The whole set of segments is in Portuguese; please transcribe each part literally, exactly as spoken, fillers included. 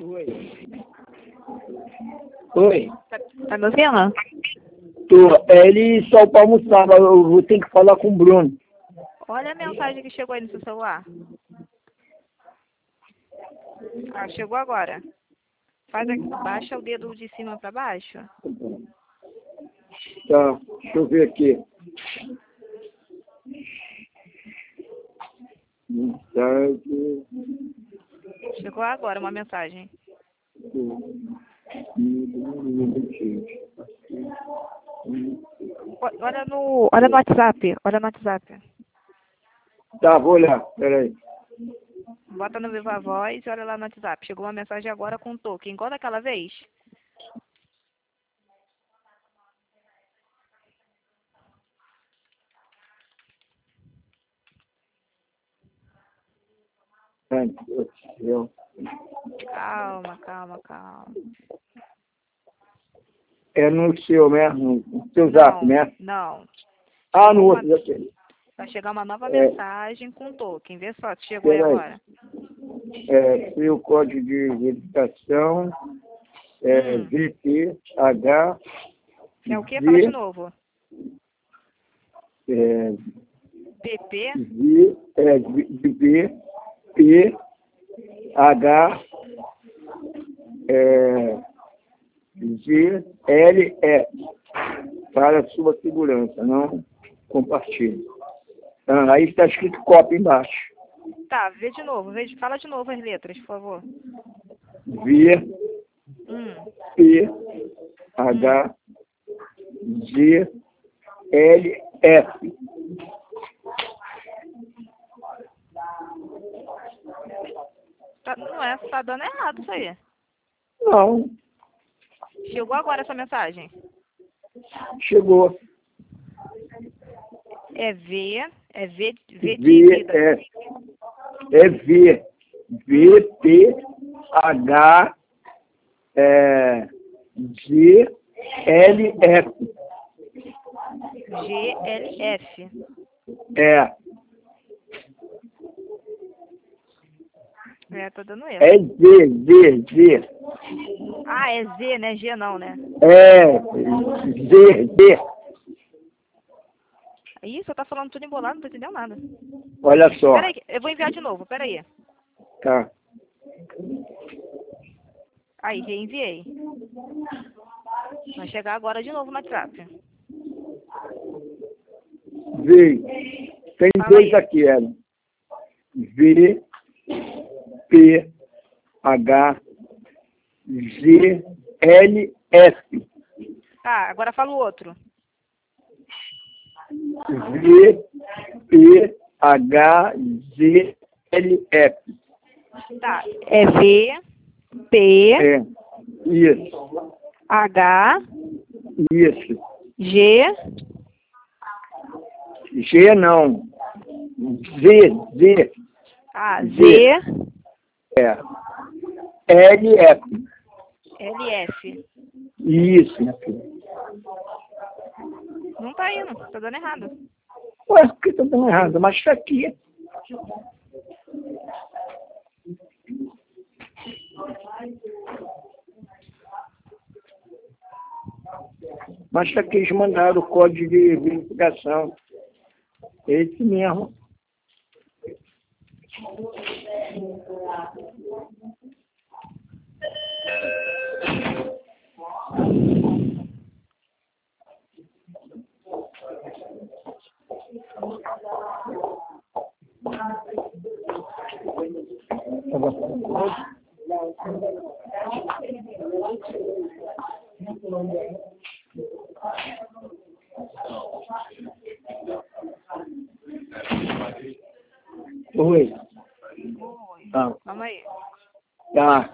Oi. Oi. Tá, tá me ouvindo? Tô. É, ele só para almoçar, mas eu vou ter que falar com o Bruno. Olha a mensagem que chegou aí no seu celular. Ah, chegou agora. Faz aqui, baixa o dedo de cima para baixo. Tá, deixa eu ver aqui. Mensagem. Chegou agora uma mensagem. O- Olha no, olha no WhatsApp. Olha no WhatsApp. Tá, vou olhar. Peraí. Bota no Viva Voz e olha lá no WhatsApp. Chegou uma mensagem agora com token. Igual daquela vez. Ai, meu Deus do céu. Calma, calma, calma. É no seu mesmo, no seu zap, Não, né? não. Ah, no Chegou uma, outro zap. vai chegar uma nova É. mensagem com token. Vê só se chegou aí Peraí. agora. É, seu código de verificação é Hum. V T H É o que? Fala de Z, novo. é, P P. Z, é, V, P, H, é, G, L, E. Para a sua segurança, não compartilhe. Ah, aí está escrito cópia embaixo. Tá, vê de novo. Vê, fala de novo as letras, por favor. V, Hum. P, H, G, L, F. Tá, não é, tá dando errado isso aí. Não, Chegou agora essa mensagem. chegou. É V, é V, V de V, vida. é, é V. V, P, H, é, G, L, F. G L F. É, É, tá dando é erro. Z, Z, Z. Ah, é Z, né? G não, né? É, Z, Z. Ih, você tá falando tudo embolado, não tô entendendo nada. Olha só. Peraí, eu vou enviar de novo, peraí. Tá. Aí, reenviei. Vai chegar agora de novo no WhatsApp. V. Tem Fala dois aí. aqui, Ellen. V, P, H, G, L, F. Tá, agora fala o outro. V, P, H, G, L, F. Tá, é V, P, É, isso, H, isso. G, G não. Z, Z, ah, Z. Z, é. L, F. L, F. Isso, minha filha. Não tá indo, tá dando errado. Ué, por que tá dando errado? Mas tá aqui. Mas tá aqui, eles mandaram o código de verificação. Esse mesmo. Tá bom. Oi. Tá. Calma aí. Tá.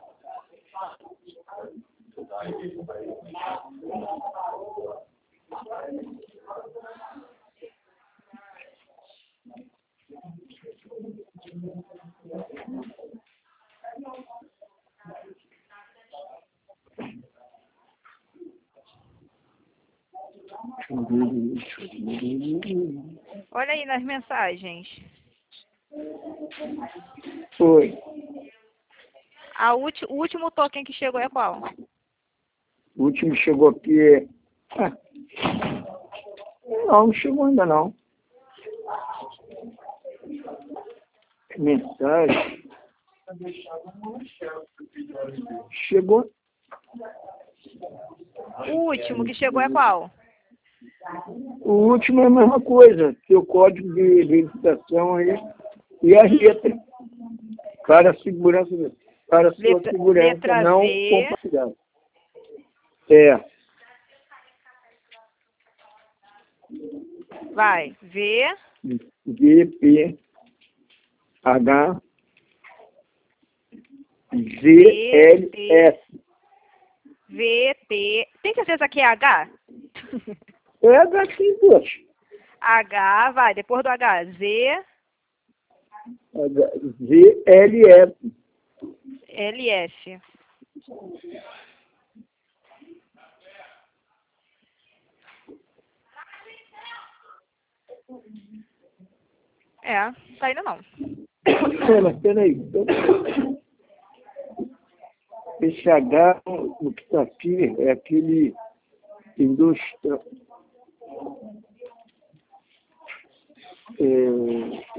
Olha aí nas mensagens. Foi. A ulti, o último token que chegou é qual? O último chegou aqui. Ah, não, não chegou ainda não. Mensagem. Chegou. O último que chegou é qual? O último é a mesma coisa. Seu código de verificação aí e a letra. Para a segurança, para a sua Letra, segurança letra não V. compartilhada. É. Vai. V. V, P, H, Z, L, S. V, P. Tem certeza que é H? É H sim, poxa. H, vai. Depois do H. Z. H, Z, L, S. L, F. É, tá indo não. Pera, peraí. Esse H, o que está aqui, é aquele indústria. É,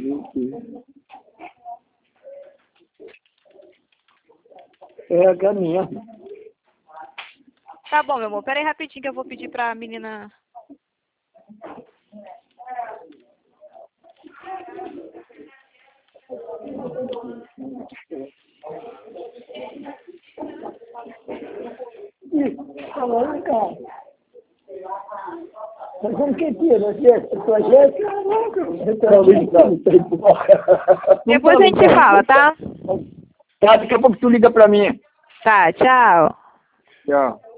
é H mesmo. Tá bom, meu amor. Pera aí rapidinho que eu vou pedir pra menina... Falando, cara. Mas como que tira? Sua Jéssica? Depois a gente se fala, tá? Tá, daqui a pouco tu liga pra mim. Tá, tchau. Tchau.